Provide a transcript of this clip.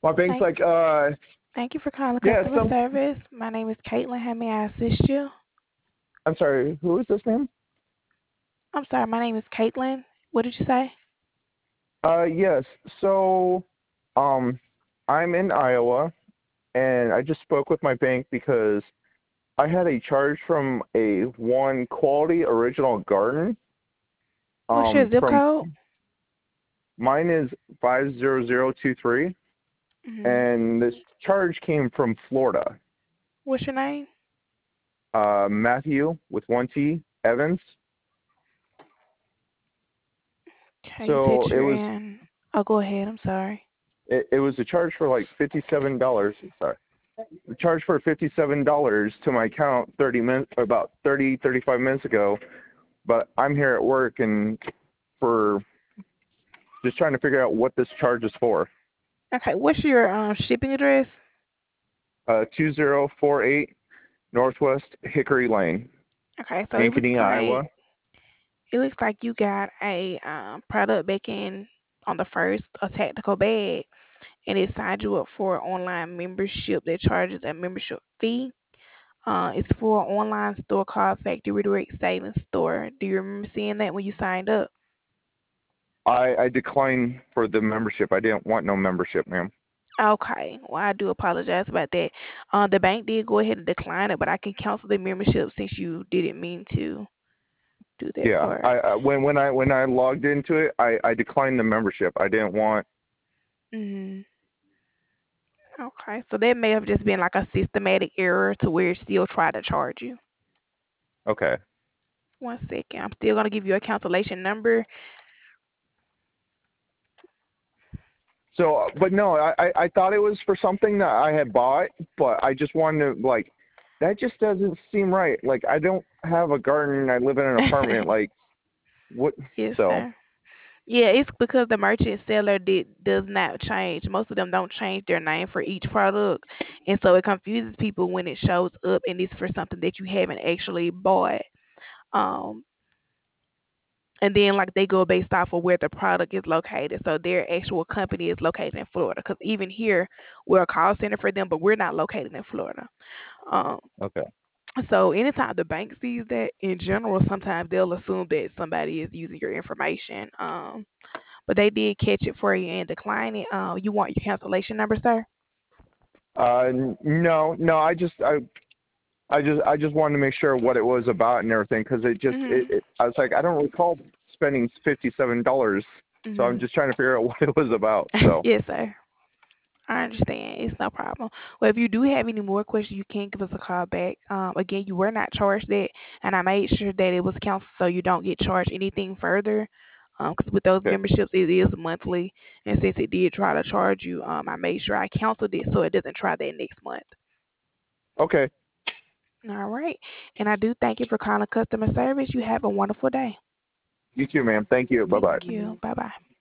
My bank's Thank like, thank you for calling yeah, customer service. My name is Caitlin. How may I assist you? I'm sorry, who is this name? I'm sorry, my name is Caitlin. What did you say? Yes. So, um, I'm in Iowa, and I just spoke with my bank because I had a charge from a one quality original garden. What's your zip From code? mine is 50023, Hmm. and this charge came from Florida. What's your name? Matthew with one T Evans. Okay, you said So it you're was in. Oh, go ahead. I'm sorry. it was a charge for like $57. Sorry. Charged for $57 to my account 30 minutes, about 35 minutes ago. But I'm here at work and for just trying to figure out what this charge is for. Okay, what's your shipping address? 2048 Northwest Hickory Lane, Okay, so Ankeny, Iowa. it looks like you got a product back in on the first, a tactical bag, and it signed you up for online membership that charges a membership fee. It's for an online store called Factory Direct Savings Store. Do you remember seeing that when you signed up? I declined for the membership. I didn't want no membership, ma'am. Okay. Well, I do apologize about that. The bank did go ahead and decline it, but I can cancel the membership since you didn't mean to do that Yeah, part. when I logged into it, I declined the membership. I didn't want. Hmm. Okay. So that may have just been like a systematic error to where it still tried to charge you. Okay. 1 second. I'm still gonna give you a cancellation number. So, but no, I thought it was for something that I had bought, but I just wanted to, like, that just doesn't seem right. Like, I don't have a garden. I live in an apartment. Like, what? Yes, So, sir. Yeah, it's because the merchant seller does not change. Most of them don't change their name for each product, and so it confuses people when it shows up and it's for something that you haven't actually bought. Um, and then like they go based off of where the product is located. So their actual company is located in Florida. Because even here, we're a call center for them, but we're not located in Florida. Um, okay. so anytime the bank sees that, in general, sometimes they'll assume that somebody is using your information. But they did catch it for you and decline it. You want your cancellation number, sir? No, no, I just wanted to make sure what it was about and everything because Mhm. I was like, I don't recall spending $57, so I'm Mhm. just trying to figure out what it was about. So, Yes, sir. I understand. It's no problem. Well, if you do have any more questions, you can give us a call back. Again, you were not charged that, and I made sure that it was canceled so you don't get charged anything further. Because with those okay, memberships, it is monthly, and since it did try to charge you, I made sure I canceled it so it doesn't try that next month. okay. All right. And I do thank you for calling customer service. You have a wonderful day. You too, ma'am. Thank you. Bye Thank bye. you. Bye bye.